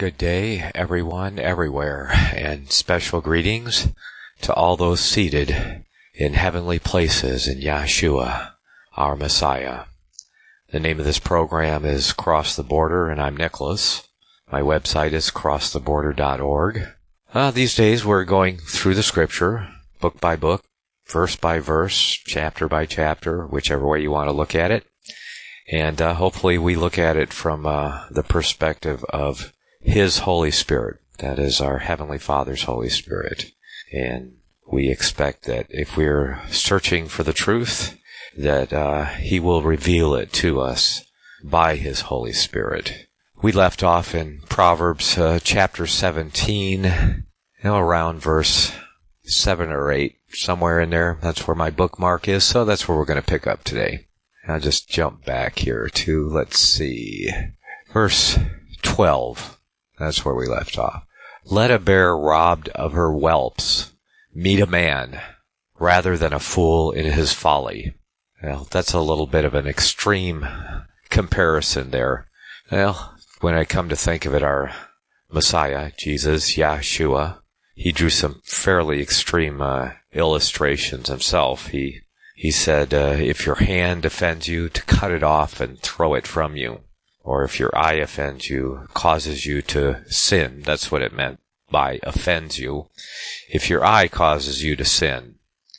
Good day, everyone, everywhere, and special greetings to all those seated in heavenly places in Yahshua, our Messiah. The name of this program is Cross the Border, and I'm Nicholas. My website is crosstheborder.org. These days we're going through the Scripture, book by book, verse by verse, chapter by chapter, whichever way you want to look at it. And hopefully we look at it from the perspective of His Holy Spirit. That is our Heavenly Father's Holy Spirit. And we expect that if we're searching for the truth, that He will reveal it to us by His Holy Spirit. We left off in Proverbs chapter 17, around verse 7 or 8, somewhere in there. That's where my bookmark is, so that's where we're going to pick up today. I'll just jump back here to, let's see, verse 12. That's where we left off. Let a bear robbed of her whelps meet a man rather than a fool in his folly. Well, that's a little bit of an extreme comparison there. Well, when I come to think of it, our Messiah, Jesus, Yahshua, he drew some fairly extreme illustrations himself. He said, if your hand offends you, to cut it off and throw it from you. Or if your eye offends you, causes you to sin. That's what it meant by offends you. If your eye causes you to sin,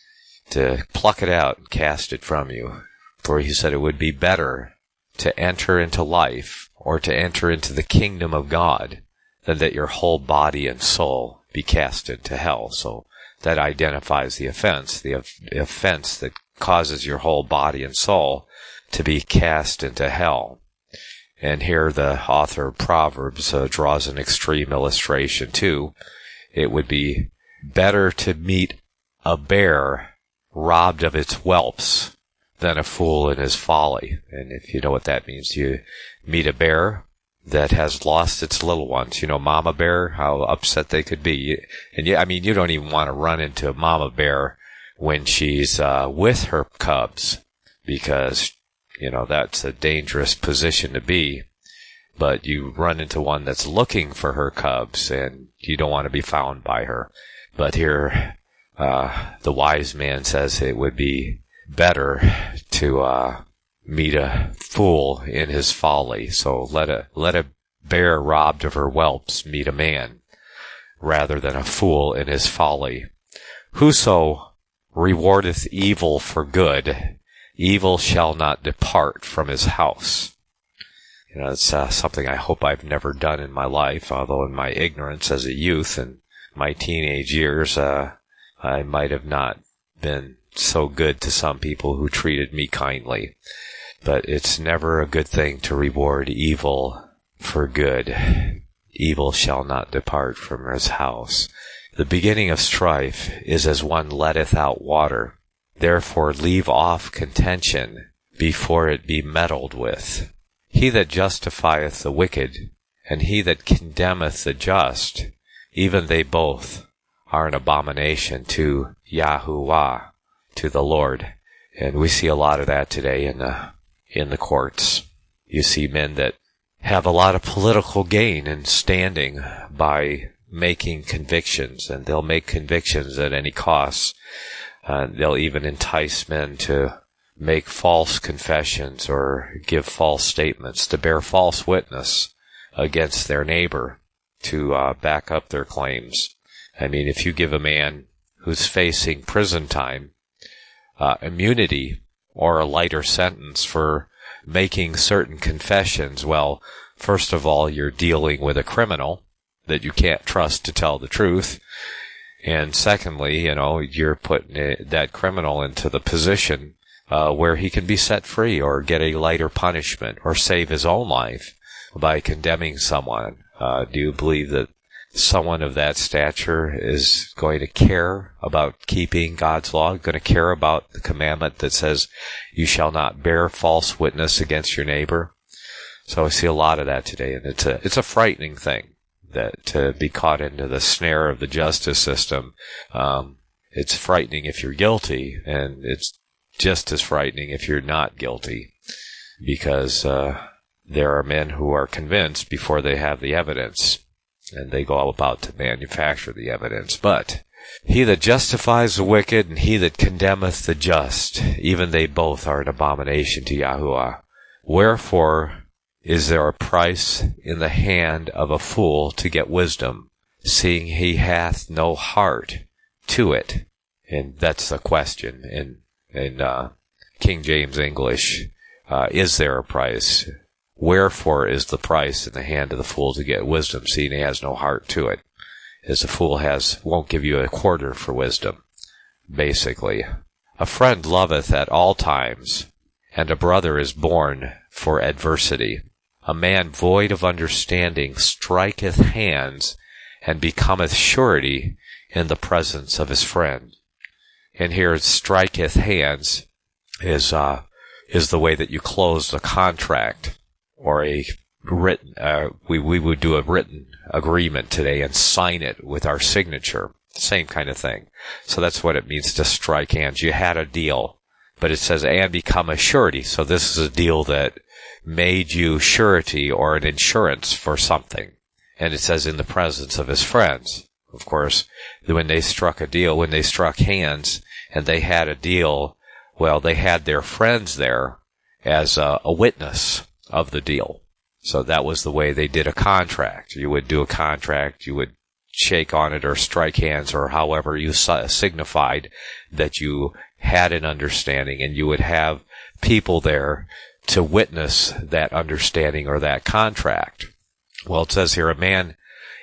to pluck it out and cast it from you. For he said it would be better to enter into life or to enter into the kingdom of God than that your whole body and soul be cast into hell. So that identifies the offense that causes your whole body and soul to be cast into hell. And here the author of Proverbs draws an extreme illustration too. It would be better to meet a bear robbed of its whelps than a fool in his folly. And if you know what that means, you meet a bear that has lost its little ones. You know, mama bear, how upset they could be. And you don't even want to run into a mama bear when she's with her cubs, because that's a dangerous position to be. But you run into one that's looking for her cubs, and you don't want to be found by her. But here, the wise man says it would be better to meet a fool in his folly. So let a bear robbed of her whelps meet a man, rather than a fool in his folly. Whoso rewardeth evil for good, evil shall not depart from his house. It's something I hope I've never done in my life, although in my ignorance as a youth and my teenage years, I might have not been so good to some people who treated me kindly. But it's never a good thing to reward evil for good. Evil shall not depart from his house. The beginning of strife is as one letteth out water. Therefore leave off contention before it be meddled with. He that justifieth the wicked, and he that condemneth the just, even they both are an abomination to Yahuwah, to the Lord. And we see a lot of that today in the courts. You see men that have a lot of political gain in standing by making convictions, and they'll make convictions at any cost. They'll even entice men to make false confessions or give false statements, to bear false witness against their neighbor to back up their claims. If you give a man who's facing prison time immunity or a lighter sentence for making certain confessions, well, first of all, you're dealing with a criminal that you can't trust to tell the truth. And secondly, you're putting that criminal into the position where he can be set free or get a lighter punishment or save his own life by condemning someone. Do you believe that someone of that stature is going to care about keeping God's law, going to care about the commandment that says you shall not bear false witness against your neighbor? So I see a lot of that today, and it's a frightening thing that to be caught into the snare of the justice system. It's frightening if you're guilty, and it's just as frightening if you're not guilty, because there are men who are convinced before they have the evidence. and they go about to manufacture the evidence. But he that justifies the wicked and he that condemneth the just, even they both are an abomination to Yahuwah. Wherefore is there a price in the hand of a fool to get wisdom, seeing he hath no heart to it? And that's the question in King James English. Is there a price? Wherefore is the price in the hand of the fool to get wisdom, seeing he has no heart to it? As the fool won't give you a quarter for wisdom, basically. A friend loveth at all times, and a brother is born for adversity. A man void of understanding striketh hands, and becometh surety in the presence of his friend. And here, striketh hands is the way that you close a contract, or a written, we would do a written agreement today and sign it with our signature. Same kind of thing. So that's what it means to strike hands. You had a deal, but it says, and become a surety. So this is a deal that made you surety or an insurance for something. And it says in the presence of his friends. Of course, when they struck a deal, when they struck hands and they had a deal, well, they had their friends there as a witness of the deal. So that was the way they did a contract. You would do a contract, you would shake on it or strike hands or however you signified that you had an understanding, and you would have people there to witness that understanding or that contract. Well, it says here, a man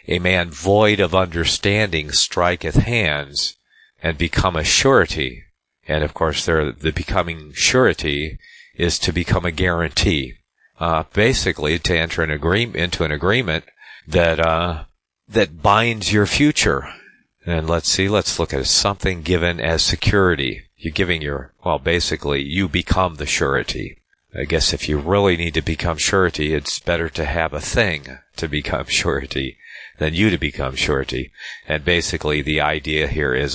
void of understanding striketh hands and become a surety. And of course, the becoming surety is to become a guarantee. Basically, to enter into an agreement that binds your future. And let's look at something given as security. You're giving basically, you become the surety. I guess if you really need to become surety, it's better to have a thing to become surety than you to become surety. And basically, the idea here is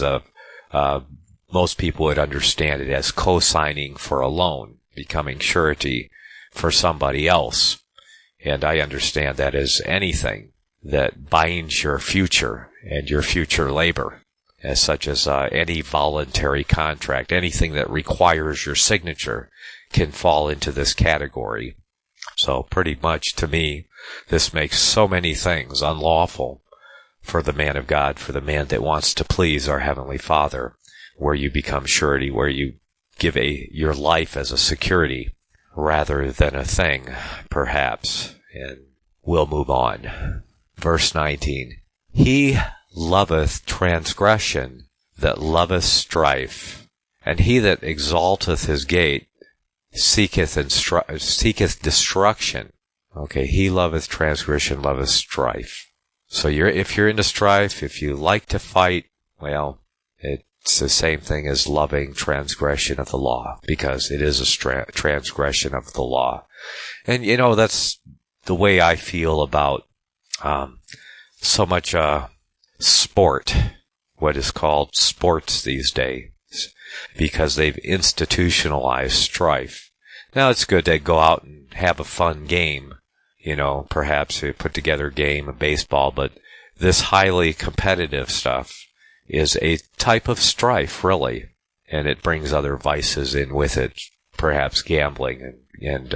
most people would understand it as co-signing for a loan, becoming surety for somebody else. And I understand that as anything that binds your future and your future labor, as such as any voluntary contract. Anything that requires your signature can fall into this category. So pretty much, to me, this makes so many things unlawful for the man of God, for the man that wants to please our Heavenly Father, where you become surety, where you give your life as a security rather than a thing, perhaps. And we'll move on. Verse 19. He loveth transgression that loveth strife, and he that exalteth his gate seeketh destruction. Okay, he loveth transgression, loveth strife. So if you're into strife, if you like to fight, well, it's the same thing as loving transgression of the law, because it is a transgression of the law. And, that's the way I feel about so much sport, what is called sports these days, because they've institutionalized strife. Now, it's good to go out and have a fun game, perhaps you put together a game of baseball, but this highly competitive stuff is a type of strife, really, and it brings other vices in with it, perhaps gambling and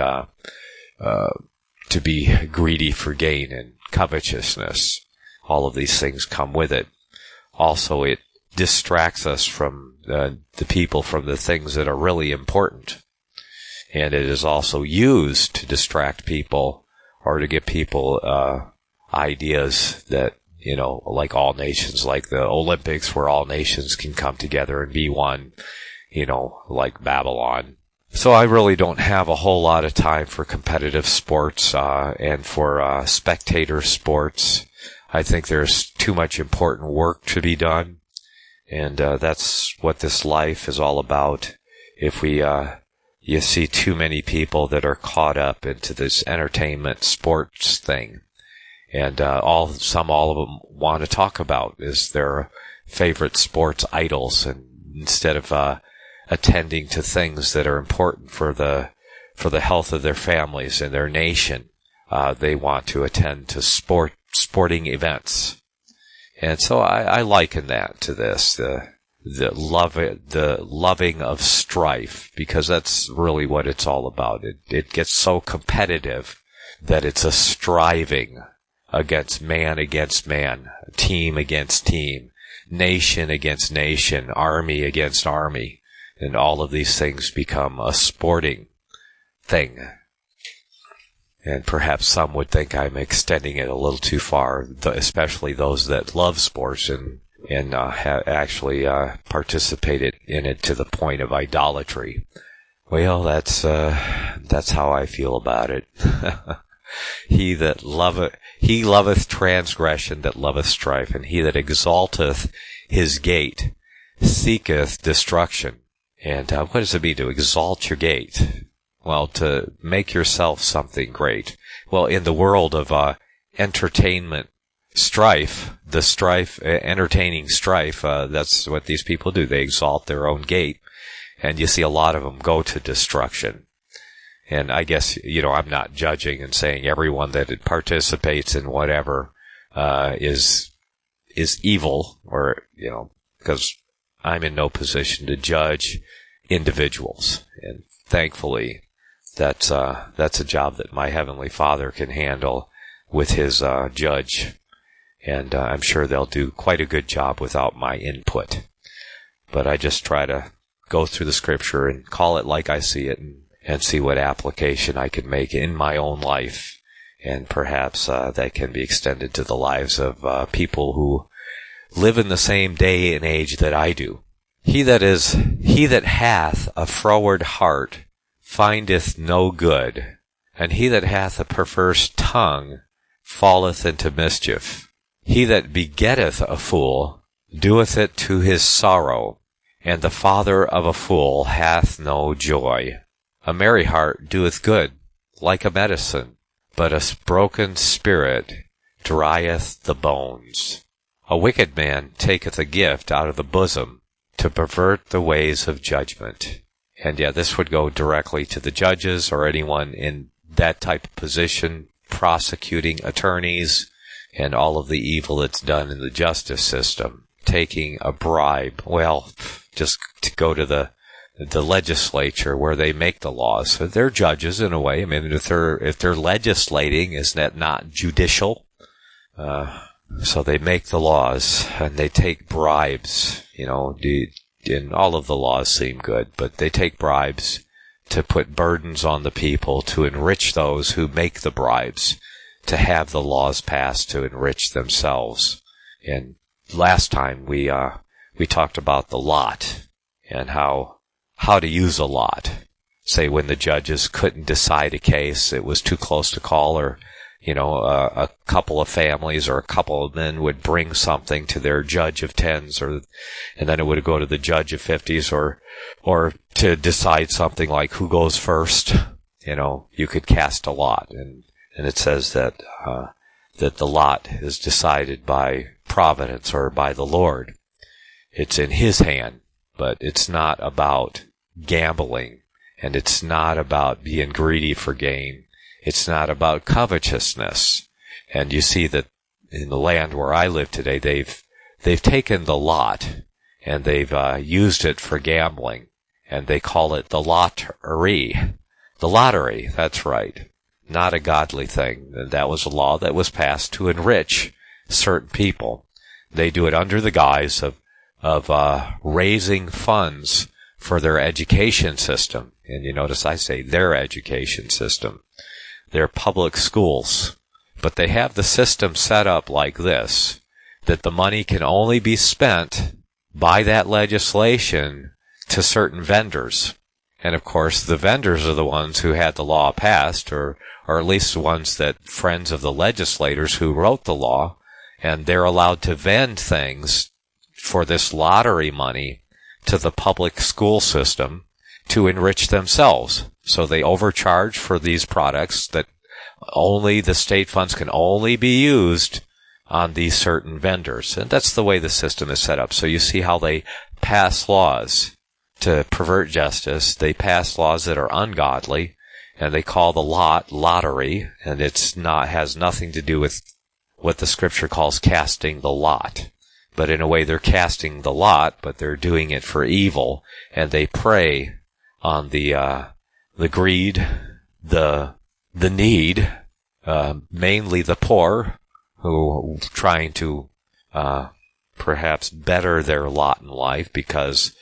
to be greedy for gain and covetousness. All of these things come with it. Also, it distracts us from the people from the things that are really important. And it is also used to distract people or to give people ideas that, like all nations, like the Olympics, where all nations can come together and be one, like Babylon. So I really don't have a whole lot of time for competitive sports and for spectator sports. I think there's too much important work to be done, and that's what this life is all about. If you see too many people that are caught up into this entertainment sports thing, and all of them want to talk about is their favorite sports idols, and instead of attending to things that are important for the health of their families and their nation, they want to attend to sporting events. And so I liken that to this, the loving of strife, because that's really what it's all about. It gets so competitive that it's a striving against man, team against team, nation against nation, army against army, and all of these things become a sporting thing. And perhaps some would think I'm extending it a little too far, especially those that love sports and actually participated in it to the point of idolatry. Well, that's how I feel about it. He loveth transgression that loveth strife, and he that exalteth his gate seeketh destruction. And what does it mean to exalt your gate? Well, to make yourself something great. Well, in the world of entertainment strife, entertaining strife, that's what these people do. They exalt their own gate, and you see a lot of them go to destruction. And I guess, I'm not judging and saying everyone that participates in whatever is evil, or, because I'm in no position to judge individuals. And thankfully, that's a job that my Heavenly Father can handle with His judge. And I'm sure they'll do quite a good job without my input. But I just try to go through the Scripture and call it like I see it, and see what application I can make in my own life. And perhaps that can be extended to the lives of people who live in the same day and age that I do. He that hath a froward heart findeth no good, and he that hath a perverse tongue falleth into mischief. He that begetteth a fool doeth it to his sorrow, and the father of a fool hath no joy. A merry heart doeth good, like a medicine, but a broken spirit drieth the bones. A wicked man taketh a gift out of the bosom to pervert the ways of judgment. And this would go directly to the judges or anyone in that type of position, prosecuting attorneys, and all of the evil that's done in the justice system. Taking a bribe. Well, just to go to the legislature where they make the laws. So they're judges in a way. I mean, if they're legislating, isn't that not judicial? So they make the laws and they take bribes, and all of the laws seem good, but they take bribes to put burdens on the people, to enrich those who make the bribes, to have the laws passed to enrich themselves. And last time we talked about the lot and how to use a lot. Say when the judges couldn't decide a case, it was too close to call, or a couple of families or a couple of men would bring something to their judge of 10s, and then it would go to the judge of 50s, or to decide something like who goes first. You could cast a lot, and it says that the lot is decided by providence or by the Lord. It's in His hand, but it's not about gambling, and it's not about being greedy for gain. It's not about covetousness. And you see that in the land where I live today, they've taken the lot and they've used it for gambling, and they call it the lottery. The lottery, that's right. Not a godly thing. That was a law that was passed to enrich certain people. They do it under the guise of raising funds for their education system. And you notice I say their education system. Their public schools. But they have the system set up like this, that the money can only be spent by that legislation to certain vendors. And of course, the vendors are the ones who had the law passed, or at least the ones that friends of the legislators who wrote the law, and they're allowed to vend things for this lottery money to the public school system to enrich themselves. So they overcharge for these products that only the state funds can only be used on these certain vendors. And that's the way the system is set up. So you see how they pass laws to pervert justice. They pass laws that are ungodly, and they call the lottery, and has nothing to do with what the scripture calls casting the lot. But in a way they're casting the lot, but they're doing it for evil, and they prey on the greed, the need, mainly the poor, who are trying to perhaps better their lot in life because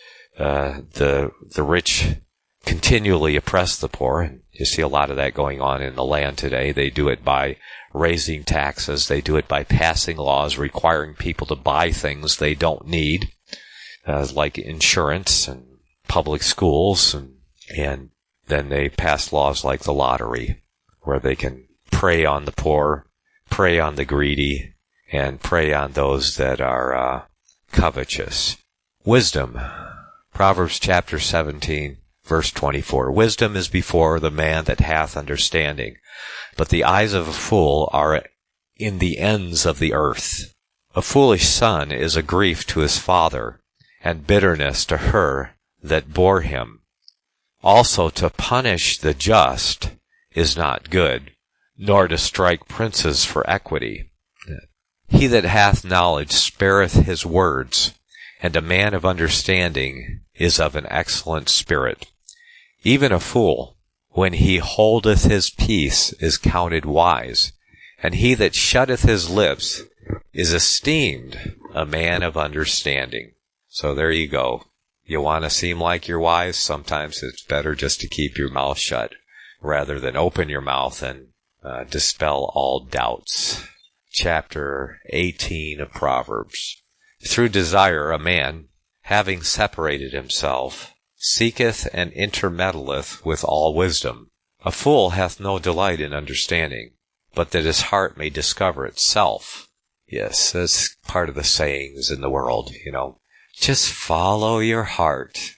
the rich continually oppress the poor. And you see a lot of that going on in the land today. They do it by raising taxes. They do it by passing laws requiring people to buy things they don't need, like insurance and public schools, and then they pass laws like the lottery, where they can prey on the poor, prey on the greedy, and prey on those that are covetous. Wisdom. Proverbs chapter 17, verse 24. Wisdom is before the man that hath understanding, but the eyes of a fool are in the ends of the earth. A foolish son is a grief to his father, and bitterness to her that bore him. Also to punish the just is not good, nor to strike princes for equity. He that hath knowledge spareth his words, and a man of understanding is of an excellent spirit. Even a fool, when he holdeth his peace, is counted wise, and he that shutteth his lips is esteemed a man of understanding. So there you go. You want to seem like you're wise? Sometimes it's better just to keep your mouth shut, rather than open your mouth and dispel all doubts. Chapter 18 of Proverbs. Through desire a man, having separated himself, seeketh and intermeddleth with all wisdom. A fool hath no delight in understanding, but that his heart may discover itself. Yes, that's part of the sayings in the world, Just follow your heart.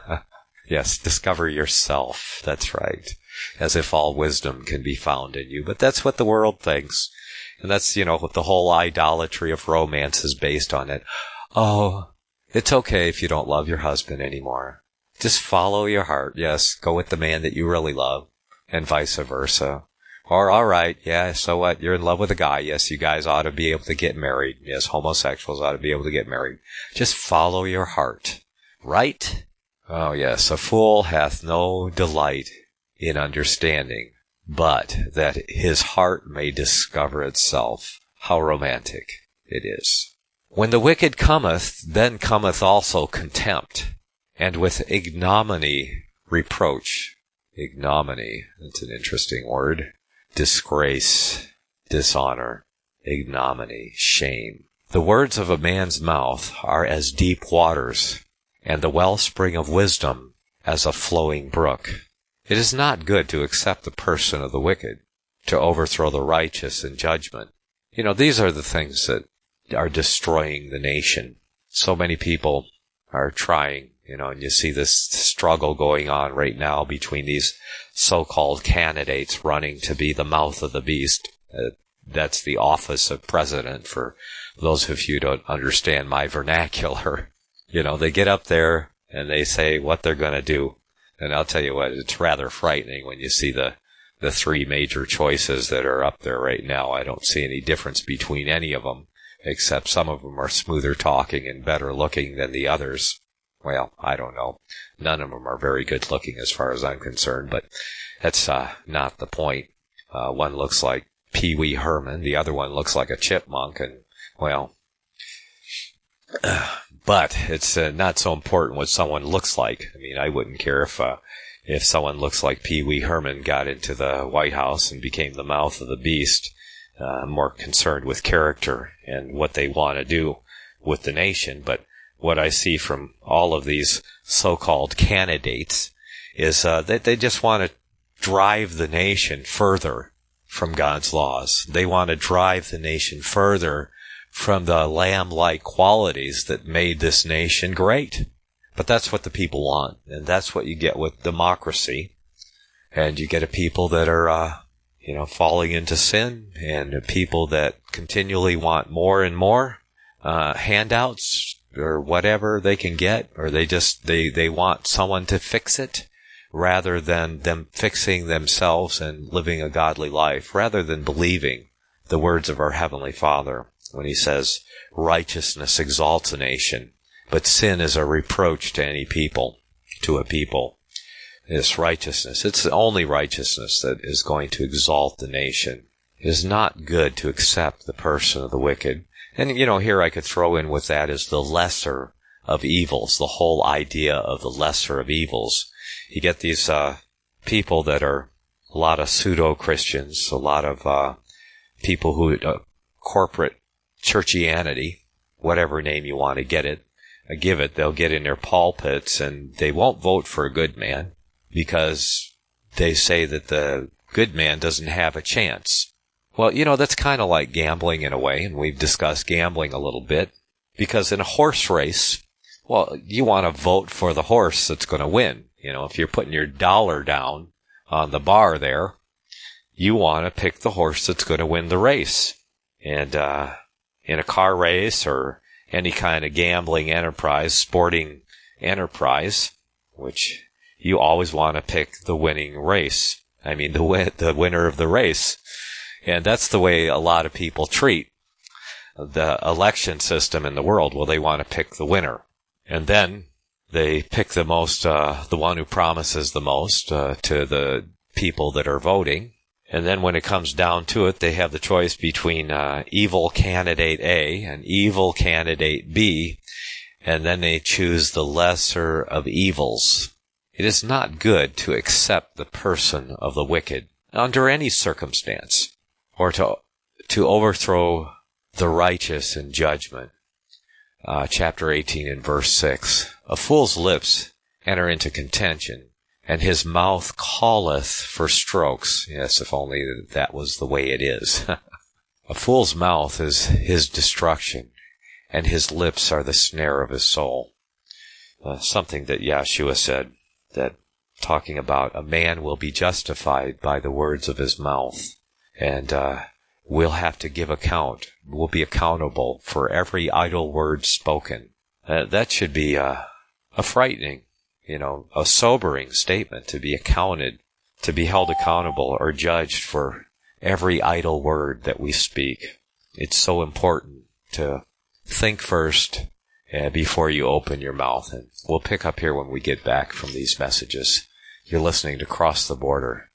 Yes, discover yourself. That's right. As if all wisdom can be found in you. But that's what the world thinks. And that's, what the whole idolatry of romance is based on it. Oh, it's okay if you don't love your husband anymore. Just follow your heart. Yes, go with the man that you really love, and vice versa. Or, all right, yeah, so what? You're in love with a guy. Yes, you guys ought to be able to get married. Yes, homosexuals ought to be able to get married. Just follow your heart. Right? Oh, yes, a fool hath no delight in understanding, but that his heart may discover itself. How romantic it is. When the wicked cometh, then cometh also contempt, and with ignominy reproach. Ignominy, that's an interesting word. Disgrace, dishonor, ignominy, shame. The words of a man's mouth are as deep waters, and the wellspring of wisdom as a flowing brook. It is not good to accept the person of the wicked, to overthrow the righteous in judgment. These are the things that are destroying the nation. So many people are trying, and you see this struggle going on right now between these so-called candidates running to be the mouth of the beast. That's the office of president, for those of you who don't understand my vernacular. They get up there and they say what they're going to do. And I'll tell you what, it's rather frightening when you see the three major choices that are up there right now. I don't see any difference between any of them, except some of them are smoother talking and better looking than the others. Well, I don't know. None of them are very good looking as far as I'm concerned, but that's not the point. One looks like Pee Wee Herman, the other one looks like a chipmunk, and, well, but it's not so important what someone looks like. I wouldn't care if someone looks like Pee Wee Herman got into the White House and became the mouth of the beast. I'm more concerned with character and what they want to do with the nation. But what I see from all of these so-called candidates is that they just want to drive the nation further from God's laws. They want to drive the nation further from the lamb-like qualities that made this nation great. But that's what the people want, and that's what you get with democracy. And you get a people that are, falling into sin, and people that continually want more and more handouts or whatever they can get, or they want someone to fix it rather than them fixing themselves and living a godly life, rather than believing the words of our Heavenly Father when he says, righteousness exalts a nation, but sin is a reproach to any people, to a people. This righteousness, it's the only righteousness that is going to exalt the nation. It is not good to accept the person of the wicked. And, here I could throw in with that is the lesser of evils, the whole idea of the lesser of evils. You get these people that are a lot of pseudo-Christians, a lot of people who, corporate churchianity, whatever name you want to give it, they'll get in their pulpits and they won't vote for a good man because they say that the good man doesn't have a chance. Well, that's kind of like gambling in a way, and we've discussed gambling a little bit, because in a horse race, well, you want to vote for the horse that's going to win. If you're putting your dollar down on the bar there, you want to pick the horse that's going to win the race. And in a car race or any kind of gambling enterprise, sporting enterprise, which you always want to pick the winning race. I mean, the winner of the race. And that's the way a lot of people treat the election system in the world. Well, they want to pick the winner. And then they pick the most, the one who promises the most to the people that are voting. And then when it comes down to it, they have the choice between evil candidate A and evil candidate B, and then they choose the lesser of evils. It is not good to accept the person of the wicked under any circumstance, or to overthrow the righteous in judgment. Chapter 18 and verse 6. A fool's lips enter into contention, and his mouth calleth for strokes. Yes, if only that was the way it is. A fool's mouth is his destruction, and his lips are the snare of his soul. Something that Yeshua said, that talking about a man will be justified by the words of his mouth, and we'll have to give account. We'll be accountable for every idle word spoken. That should be a frightening, a sobering statement, to be accounted, to be held accountable or judged for every idle word that we speak. It's so important to think first before you open your mouth. And we'll pick up here when we get back from these messages. You're listening to Cross the Border.